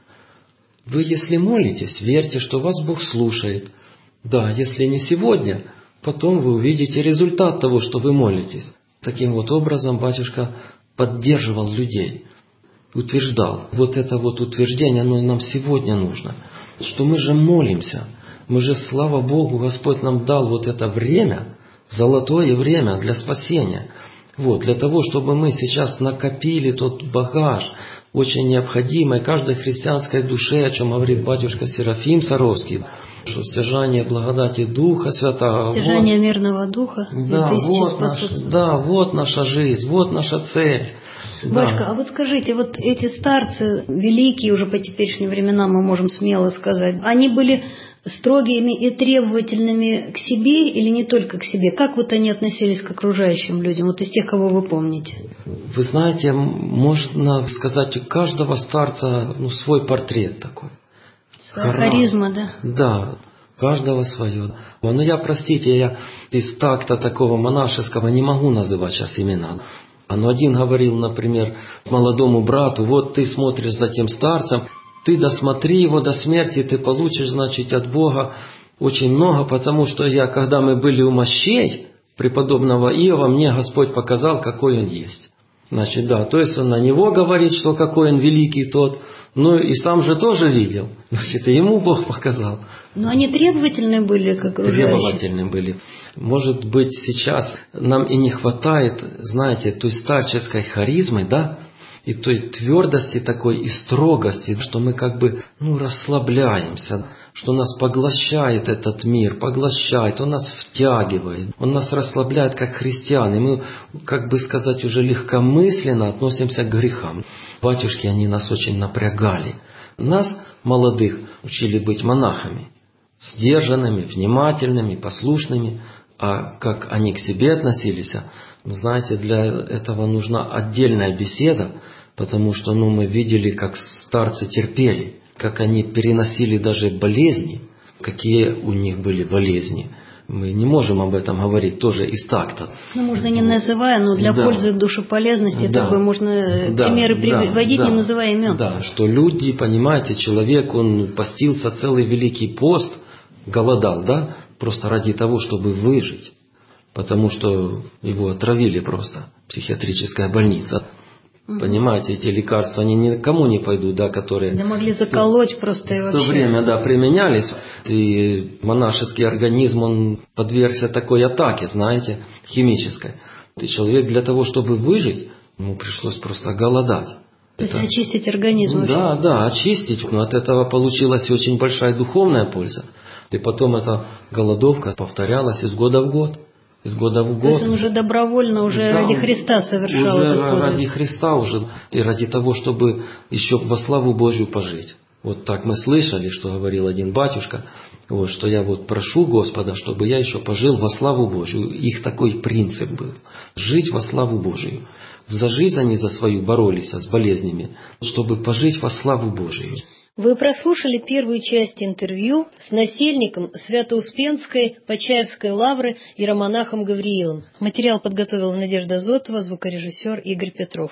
Вы, если молитесь, верьте, что вас Бог слушает. Да, если не сегодня, потом вы увидите результат того, что вы молитесь. Таким вот образом батюшка поддерживал людей. Утверждал. Вот это вот утверждение, оно нам сегодня нужно. Что мы же молимся. Мы же, слава Богу, Господь нам дал вот это время, золотое время для спасения. Вот, для того, чтобы мы сейчас накопили тот багаж, очень необходимый каждой христианской душе, о чем говорит батюшка Серафим Саровский, что стяжание благодати Духа Святого. Стяжание вот, мирного Духа. Да, вот наш, да, вот наша жизнь, вот наша цель. Батюшка, Да. а вот скажите, вот эти старцы, великие уже по теперешним временам, мы можем смело сказать, они были строгими и требовательными к себе или не только к себе? Как вот они относились к окружающим людям, вот из тех, кого вы помните? Вы знаете, можно сказать, у каждого старца ну, свой портрет такой. Своя харизма, да? Да, каждого свое. Но я, простите, я из такта такого монашеского не могу называть сейчас имена. Но один говорил, например, молодому брату, вот ты смотришь за тем старцем, ты досмотри его до смерти, ты получишь, значит, от Бога очень много, потому что я, когда мы были у мощей преподобного Иова, мне Господь показал, какой он есть. Значит, да, то есть он на него говорит, что какой он великий тот, ну и сам же тоже видел. Значит, и ему Бог показал. Но они требовательные были к окружающим? Требовательные были. Может быть, сейчас нам и не хватает, знаете, той старческой харизмы, да, и той твердости такой, и строгости, что мы как бы, ну, расслабляемся, что нас поглощает этот мир, поглощает, он нас втягивает, он нас расслабляет как христиан, и мы, как бы сказать, уже легкомысленно относимся к грехам. Батюшки, они нас очень напрягали. Нас, молодых, учили быть монахами, сдержанными, внимательными, послушными, а как они к себе относились, знаете, для этого нужна отдельная беседа, потому что, ну, мы видели, как старцы терпели, как они переносили даже болезни, какие у них были болезни. Мы не можем об этом говорить тоже из такта. Ну, можно не называя, но для да. пользы душеполезности да. такой можно да. примеры да. приводить, да. не называя имен. Да, что люди, понимаете, человек, он постился целый великий пост, голодал, да, просто ради того, чтобы выжить. Потому что его отравили просто, психиатрическая больница. Угу. Понимаете, эти лекарства, они никому не пойдут, да, которые... Да могли заколоть просто и вообще. В то время, да, применялись. И монашеский организм, он подвергся такой атаке, знаете, химической. И человек для того, чтобы выжить, ему пришлось просто голодать. То Это... есть очистить организм. Ну, да, да, очистить. Но от этого получилась очень большая духовная польза. И потом эта голодовка повторялась из года в год. Из года в год. То есть он уже добровольно, уже да, ради Христа совершал уже этот подвиг. Ради Христа уже, и ради того, чтобы еще во славу Божью пожить. Вот так мы слышали, что говорил один батюшка, вот, что я вот прошу Господа, чтобы я еще пожил во славу Божью. Их такой принцип был. Жить во славу Божию. За жизнь они за свою боролись с болезнями, чтобы пожить во славу Божию. Вы прослушали первую часть интервью с насельником Свято-Успенской Почаевской лавры иеромонахом Гавриилом. Материал подготовила Надежда Зотова, звукорежиссер Игорь Петров.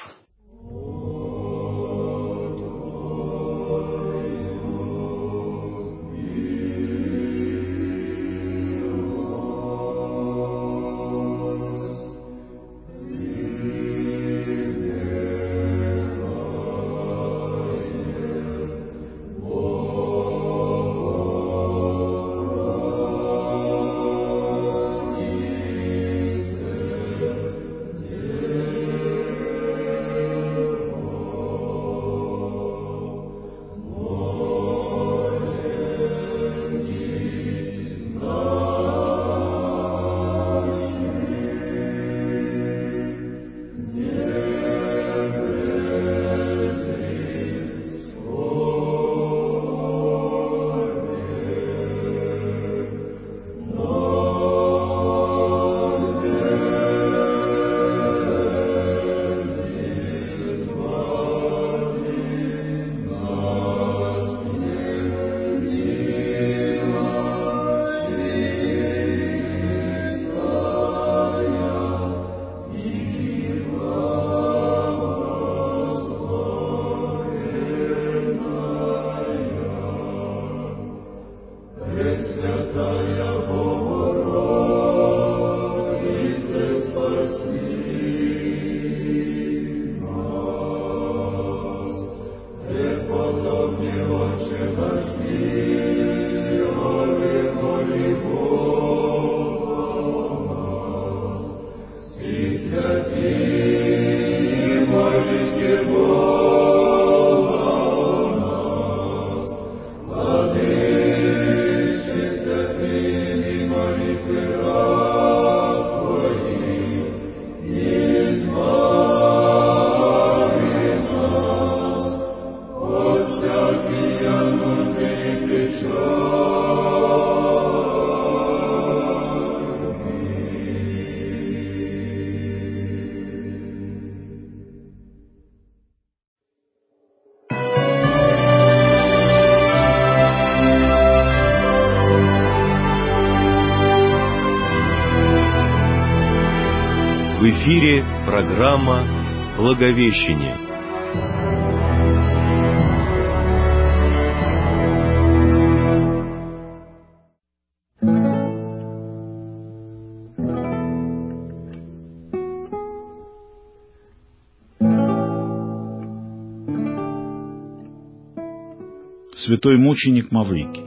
В эфире программа «Благовещение». Святой мученик Маврикий.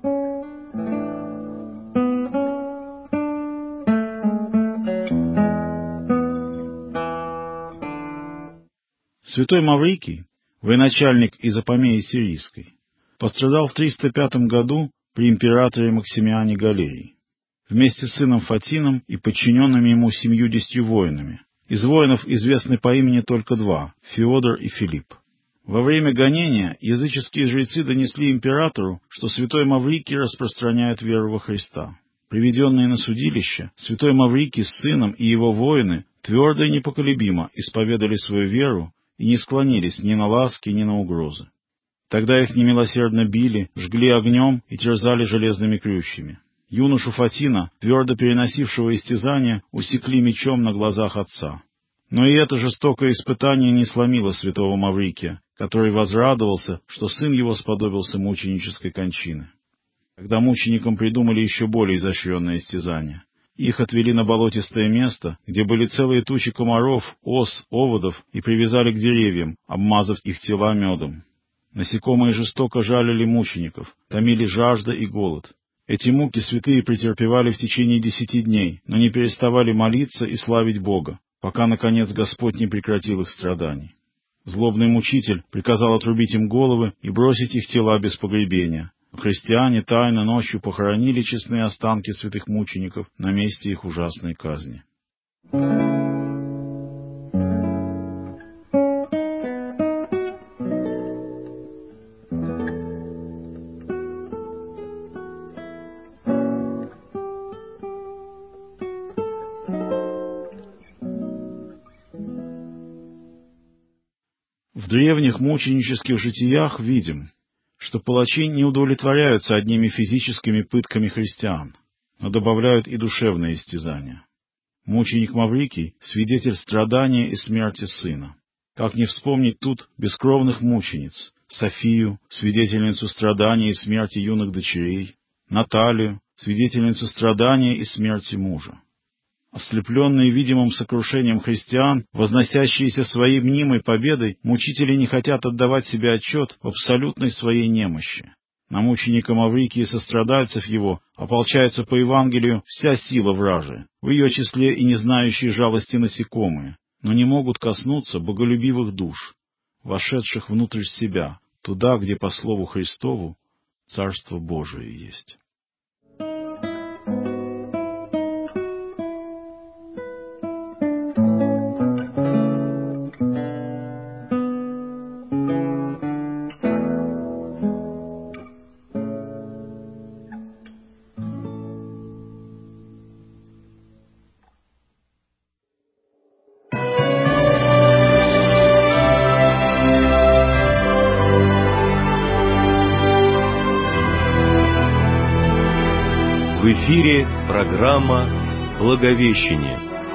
Святой Маврикий, военачальник из Апамеи Сирийской, пострадал в триста пятом году при императоре Максимиане Галерии, вместе с сыном Фатином и подчиненными ему семьюдесятью воинами. Из воинов известны по имени только два — Феодор и Филипп. Во время гонения языческие жрецы донесли императору, что святой Маврикий распространяет веру во Христа. Приведенные на судилище, святой Маврикий с сыном и его воины твердо и непоколебимо исповедали свою веру и не склонились ни на ласки, ни на угрозы. Тогда их немилосердно били, жгли огнем и терзали железными крючьями. Юношу Фатина, твердо переносившего истязания, усекли мечом на глазах отца. Но и это жестокое испытание не сломило святого Маврикия, который возрадовался, что сын его сподобился мученической кончины. Когда мученикам придумали еще более изощренное истязание, их отвели на болотистое место, где были целые тучи комаров, ос, оводов, и привязали к деревьям, обмазав их тела медом. Насекомые жестоко жалили мучеников, томили жажда и голод. Эти муки святые претерпевали в течение десяти дней, но не переставали молиться и славить Бога, пока, наконец, Господь не прекратил их страданий. Злобный мучитель приказал отрубить им головы и бросить их тела без погребения. Христиане тайно ночью похоронили честные останки святых мучеников на месте их ужасной казни. В древних мученических житиях видим, что палачи не удовлетворяются одними физическими пытками христиан, но добавляют и душевные истязания. Мученик Маврикий — свидетель страдания и смерти сына. Как не вспомнить тут бескровных мучениц: Софию, свидетельницу страдания и смерти юных дочерей, Наталью, свидетельницу страдания и смерти мужа. Ослепленные видимым сокрушением христиан, возносящиеся своей мнимой победой, мучители не хотят отдавать себе отчет в абсолютной своей немощи. На мученика Маврикия и сострадальцев его ополчается по Евангелию вся сила вражия, в ее числе и не знающие жалости насекомые, но не могут коснуться боголюбивых душ, вошедших внутрь себя, туда, где, по слову Христову, Царство Божие есть. В эфире программа «Благовещение».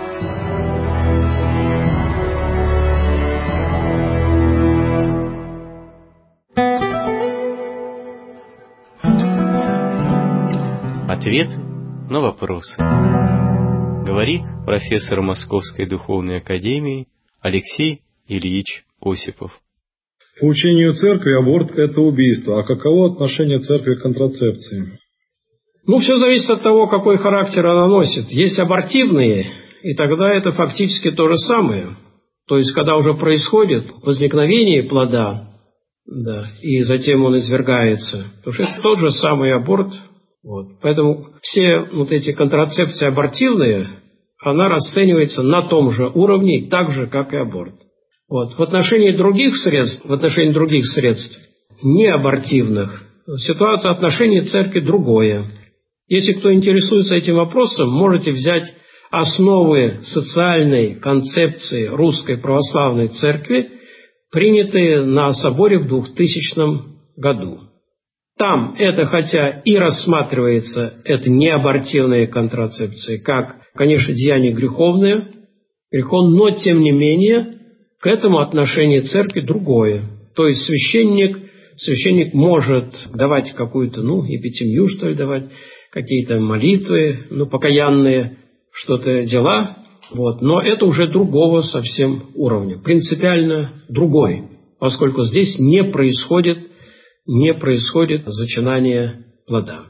Ответ на вопросы. Говорит профессор Московской духовной академии Алексей Ильич Осипов. По учению церкви аборт – это убийство. А каково отношение церкви к контрацепции? Ну, все зависит от того, какой характер она носит. Есть абортивные, и тогда это фактически то же самое. То есть, когда уже происходит возникновение плода, да, и затем он извергается, то что это тот же самый аборт. Вот. Поэтому все вот эти контрацепции абортивные, она расценивается на том же уровне, так же, как и аборт. Вот. В отношении других средств, в отношении других средств, не абортивных, ситуация отношений церкви другое. Если кто интересуется этим вопросом, можете взять основы социальной концепции Русской Православной Церкви, принятые на соборе в двухтысячном году. Там это, хотя и рассматривается, это не абортивные контрацепции, как, конечно, деяние греховное, грехом, но, тем не менее, к этому отношение церкви другое. То есть священник, священник может давать какую-то, ну, эпитемию, что ли, давать, какие-то молитвы, ну, покаянные, что-то дела, вот, но это уже другого совсем уровня, принципиально другой, поскольку здесь не происходит не происходит зачинание плода.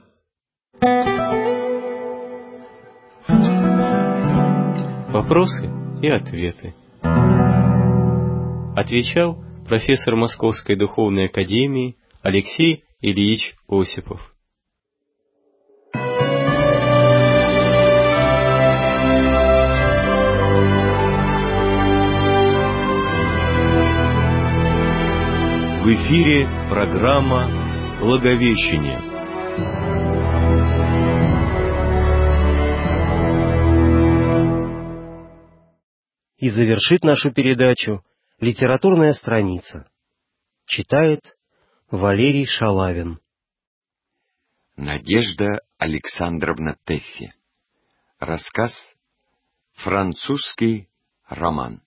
Вопросы и ответы. Отвечал профессор Московской духовной академии Алексей Ильич Осипов. В эфире программа «Благовещение». И завершит нашу передачу литературная страница. Читает Валерий Шалавин. Надежда Александровна Тэффи. Рассказ «Французский роман».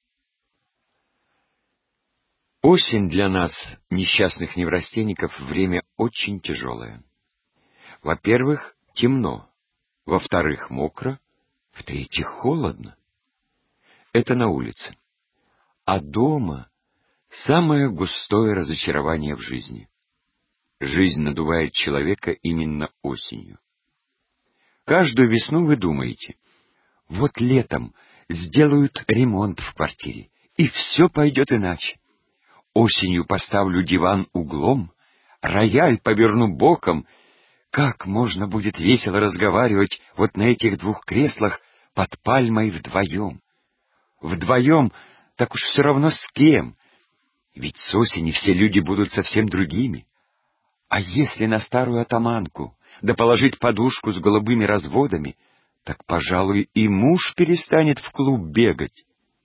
Осень для нас, несчастных неврастенников, время очень тяжелое. Во-первых, темно. Во-вторых, мокро. В-третьих, холодно. Это на улице. А дома самое густое разочарование в жизни. Жизнь надувает человека именно осенью. Каждую весну вы думаете: вот летом сделают ремонт в квартире, и все пойдет иначе. Осенью поставлю диван углом, рояль поверну боком. Как можно будет весело разговаривать вот на этих двух креслах под пальмой вдвоем? Вдвоем, так уж все равно с кем. Ведь с осени все люди будут совсем другими. А если на старую атаманку, да положить подушку с голубыми разводами, так, пожалуй, и муж перестанет в клуб бегать.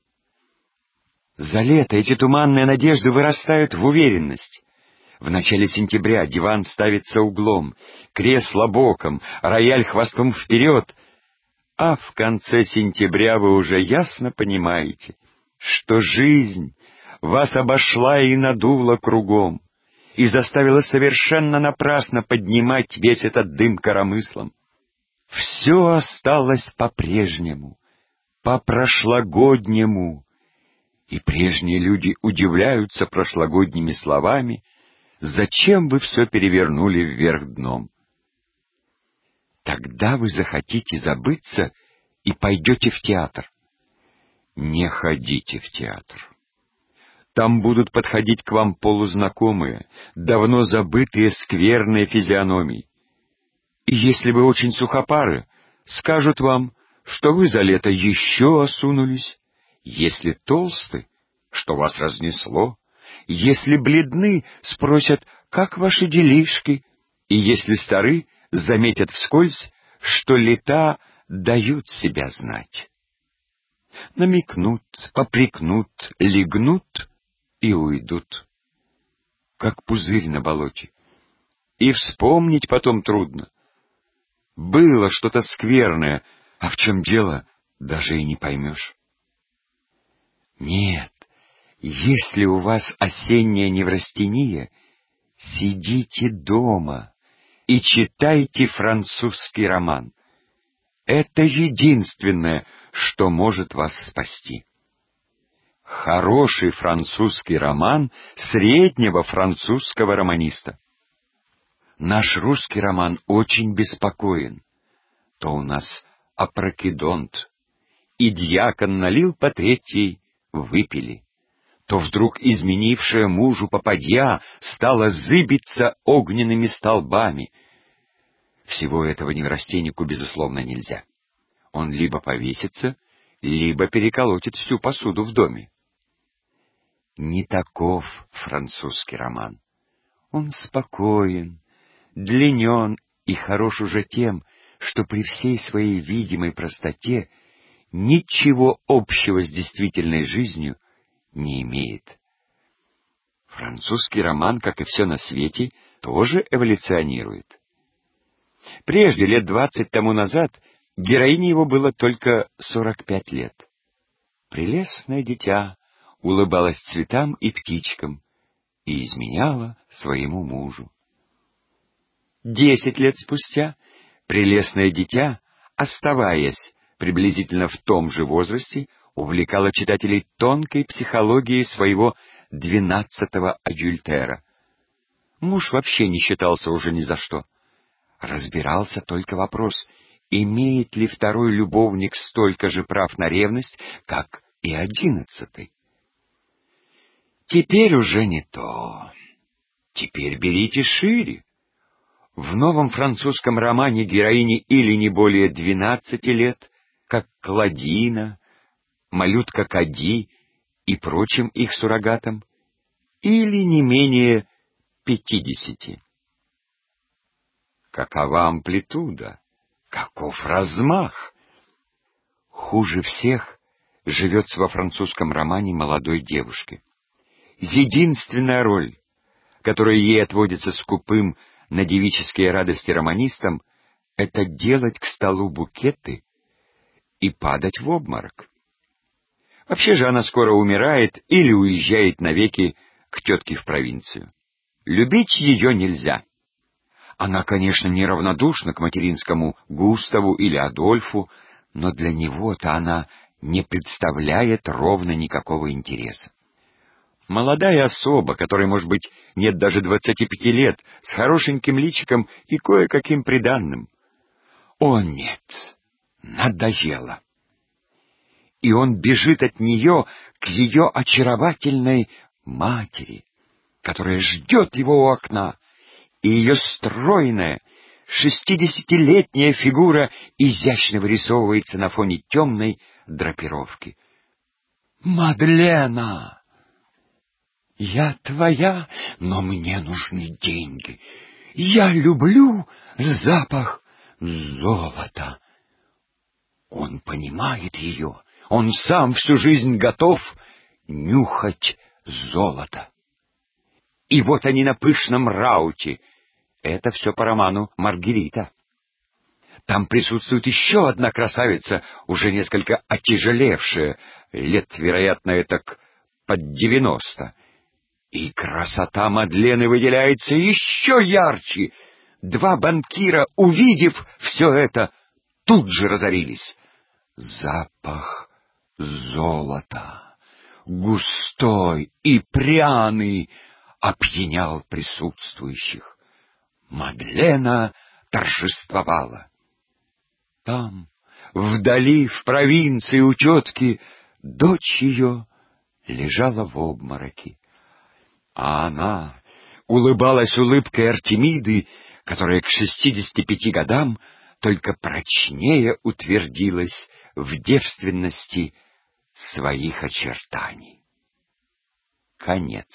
За лето эти туманные надежды вырастают в уверенность. В начале сентября диван ставится углом, кресло боком, рояль хвостом вперед. А в конце сентября вы уже ясно понимаете, что жизнь вас обошла и надула кругом, и заставила совершенно напрасно поднимать весь этот дым коромыслом. Все осталось по-прежнему, по-прошлогоднему, и прежние люди удивляются прошлогодними словами: «Зачем вы все перевернули вверх дном?» Тогда вы захотите забыться и пойдете в театр. Не ходите в театр. Там будут подходить к вам полузнакомые, давно забытые скверные физиономии. И если вы очень сухопары, скажут вам, что вы за лето еще осунулись. Если толсты, что вас разнесло. Если бледны, спросят, как ваши делишки. И если стары, заметят вскользь, что лета дают себя знать. Намекнут, попрекнут, легнут и уйдут, как пузырь на болоте. И вспомнить потом трудно. Было что-то скверное, а в чем дело, даже и не поймешь. Нет, если у вас осенняя неврастения, сидите дома и читайте французский роман. Это единственное, что может вас спасти. Хороший французский роман среднего французского романиста. Наш русский роман очень беспокоен. То у нас опрокидонт, и дьякон налил по третьей, выпили. То вдруг изменившая мужу попадья стала зыбиться огненными столбами. Всего этого неврастеннику, безусловно, нельзя. Он либо повесится, либо переколотит всю посуду в доме. Не таков французский роман. Он спокоен, длинен и хорош уже тем, что при всей своей видимой простоте ничего общего с действительной жизнью не имеет. Французский роман, как и все на свете, тоже эволюционирует. Прежде, лет двадцать тому назад, героине его было только сорок пять лет. Прелестное дитя улыбалась цветам и птичкам и изменяла своему мужу. Десять лет спустя прелестное дитя, оставаясь приблизительно в том же возрасте, увлекала читателей тонкой психологией своего двенадцатого адюльтера. Муж вообще не считался уже ни за что. Разбирался только вопрос, имеет ли второй любовник столько же прав на ревность, как и одиннадцатый. Теперь уже не то. Теперь берите шире. В новом французском романе героине или не более двенадцати лет, как Клодина, малютка Кади и прочим их суррогатам, или не менее пятидесяти. Какова амплитуда, каков размах! Хуже всех живется во французском романе молодой девушке. Единственная роль, которая ей отводится скупым на девические радости романистам, это делать к столу букеты и падать в обморок. Вообще же она скоро умирает или уезжает навеки к тетке в провинцию. Любить ее нельзя. Она, конечно, неравнодушна к материнскому Густаву или Адольфу, но для него-то она не представляет ровно никакого интереса. Молодая особа, которой, может быть, нет даже двадцати пяти лет, с хорошеньким личиком и кое-каким приданным. О, нет, надоело. И он бежит от нее к ее очаровательной матери, которая ждет его у окна, и ее стройная, шестидесятилетняя фигура изящно вырисовывается на фоне темной драпировки. «Мадлена! Я твоя, но мне нужны деньги. Я люблю запах золота». Он понимает ее, он сам всю жизнь готов нюхать золото. И вот они на пышном рауте. Это все по роману «Маргарита». Там присутствует еще одна красавица, уже несколько отяжелевшая, лет, вероятно, так под девяносто. И красота Мадлены выделяется еще ярче. Два банкира, увидев все это, тут же разорились. Запах золота, густой и пряный, опьянял присутствующих. Мадлена торжествовала. Там, вдали, в провинции у тетки, дочь ее лежала в обмороке, а она улыбалась улыбкой Артемиды, которая к шестидесяти пяти годам только прочнее утвердилась в девственности своих очертаний. Конец.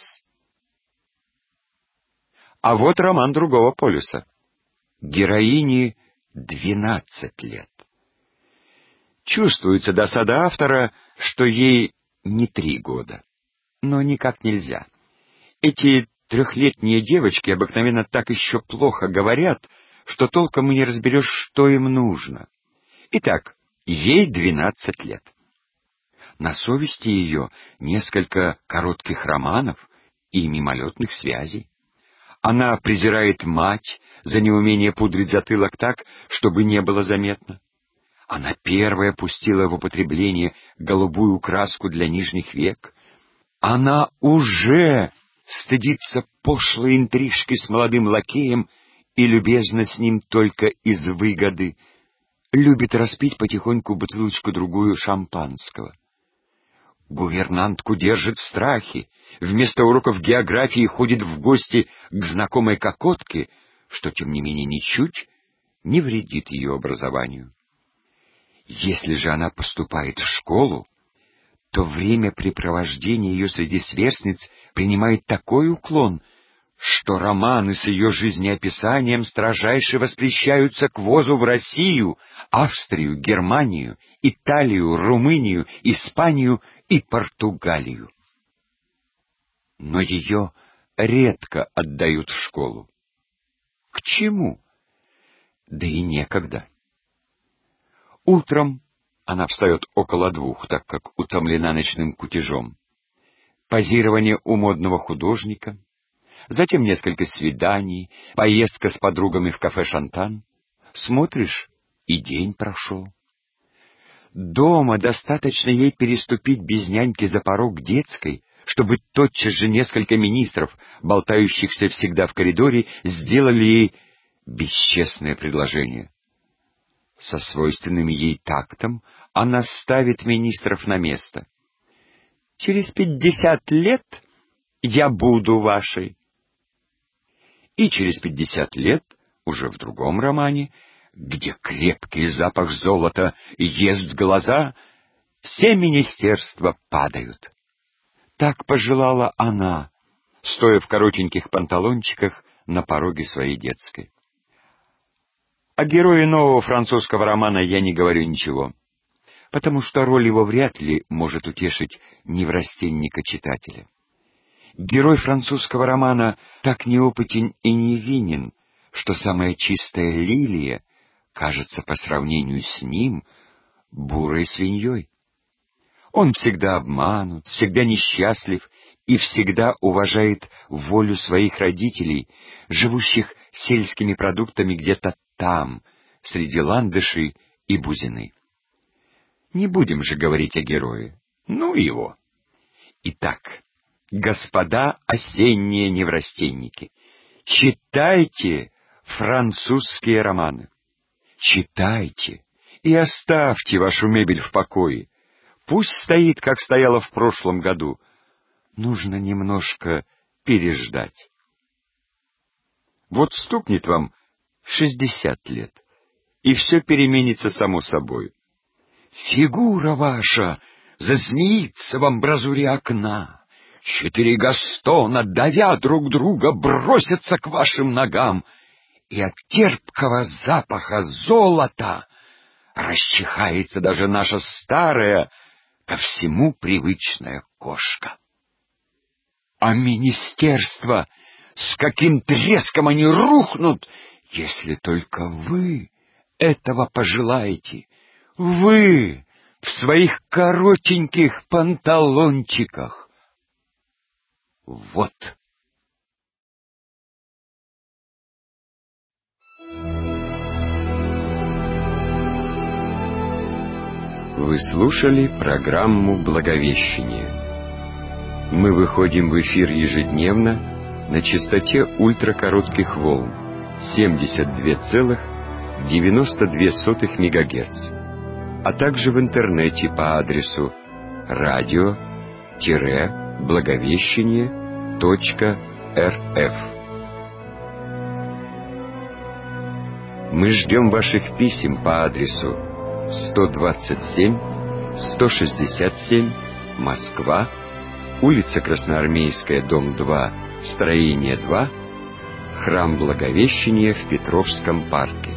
А вот роман другого полюса. Героине двенадцать лет. Чувствуется досада автора, что ей не три года. Но никак нельзя. Эти трехлетние девочки обыкновенно так еще плохо говорят, что толком и не разберешь, что им нужно. Итак, ей двенадцать лет. На совести ее несколько коротких романов и мимолетных связей. Она презирает мать за неумение пудрить затылок так, чтобы не было заметно. Она первая пустила в употребление голубую краску для нижних век. Она уже стыдится пошлой интрижки с молодым лакеем и любезна с ним только из выгоды. Любит распить потихоньку бутылочку-другую шампанского. Гувернантку держит в страхе, вместо уроков географии ходит в гости к знакомой кокотке, что, тем не менее, ничуть не вредит ее образованию. Если же она поступает в школу, то времяпрепровождение ее среди сверстниц принимает такой уклон, что романы с ее жизнеописанием строжайше воспрещаются к ввозу в Россию, Австрию, Германию, Италию, Румынию, Испанию и Португалию. Но ее редко отдают в школу. К чему? Да и некогда. Утром она встает около двух, так как утомлена ночным кутежом. Позирование у модного художника, затем несколько свиданий, поездка с подругами в кафе «Шантан». Смотришь, и день прошел. Дома достаточно ей переступить без няньки за порог детской, чтобы тотчас же несколько министров, болтающихся всегда в коридоре, сделали ей бесчестное предложение. Со свойственным ей тактом она ставит министров на место. «Через пятьдесят лет я буду вашей». И через пятьдесят лет, уже в другом романе, где крепкий запах золота ест глаза, все министерства падают. Так пожелала она, стоя в коротеньких панталончиках на пороге своей детской. О герое нового французского романа я не говорю ничего, потому что роль его вряд ли может утешить неврастенника читателя. Герой французского романа так неопытен и невинен, что самая чистая лилия кажется по сравнению с ним бурой свиньей. Он всегда обманут, всегда несчастлив и всегда уважает волю своих родителей, живущих сельскими продуктами где-то там, среди ландышей и бузины. Не будем же говорить о герое. Ну его. Итак, господа осенние неврастенники, читайте французские романы. Читайте и оставьте вашу мебель в покое. Пусть стоит, как стояла в прошлом году. Нужно немножко переждать. Вот стукнет вам шестьдесят лет, и все переменится само собой. Фигура ваша зазмеится в амбразуре окна. Четыре Гастона, давя друг друга, бросятся к вашим ногам, и от терпкого запаха золота расчихается даже наша старая, ко всему привычная кошка. А министерства, с каким треском они рухнут, если только вы этого пожелаете. Вы в своих коротеньких панталончиках. Вот. Вы слушали программу «Благовещение». Мы выходим в эфир ежедневно на частоте ультракоротких волн семьдесят два целых девяносто две сотых мегагерц, а также в интернете по адресу радио-благовещение точка рф. Мы ждем ваших писем по адресу сто двадцать семь сто шестьдесят семь, Москва, улица Красноармейская, дом два, строение два, храм Благовещения в Петровском парке.